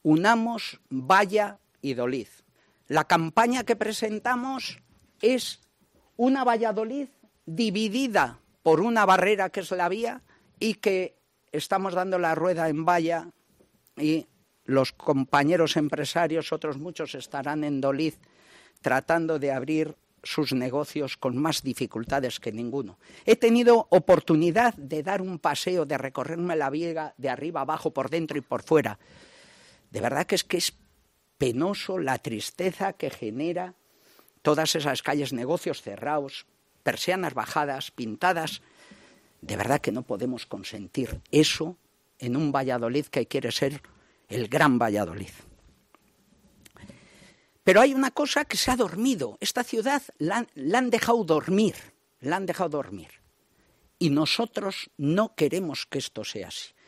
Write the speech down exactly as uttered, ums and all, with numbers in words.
unamos Valla y Doliz. La campaña que presentamos es una Valladolid dividida por una barrera que es la vía y que estamos dando la rueda en Valla y los compañeros empresarios, otros muchos, estarán en Doliz tratando de abrir sus negocios con más dificultades que ninguno. He tenido oportunidad de dar un paseo, de recorrerme la vía de arriba abajo, por dentro y por fuera. De verdad que es que es penoso la tristeza que genera todas esas calles, negocios cerrados, persianas bajadas, pintadas. De verdad que no podemos consentir eso en un Valladolid que quiere ser el gran Valladolid. Pero hay una cosa que se ha dormido. Esta ciudad la, la han dejado dormir, la han dejado dormir. Y nosotros no queremos que esto sea así.